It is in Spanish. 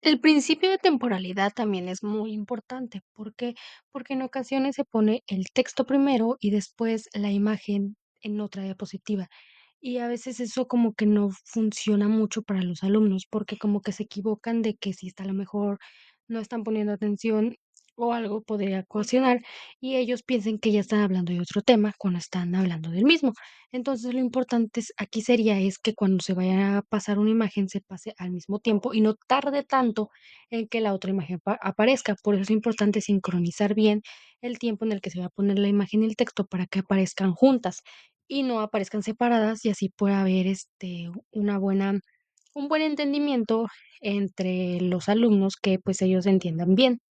El principio de temporalidad también es muy importante, ¿por qué? Porque en ocasiones se pone el texto primero y después la imagen en otra diapositiva. Y a veces eso como que no funciona mucho para los alumnos, porque como que se equivocan de que si está a lo mejor no están poniendo atención o algo podría ocasionar, y ellos piensen que ya están hablando de otro tema cuando están hablando del mismo. Entonces, lo importante aquí sería es que cuando se vaya a pasar una imagen, se pase al mismo tiempo y no tarde tanto en que la otra imagen aparezca. Por eso es importante sincronizar bien el tiempo en el que se va a poner la imagen y el texto para que aparezcan juntas y no aparezcan separadas y así pueda haber un buen entendimiento entre los alumnos que pues ellos entiendan bien.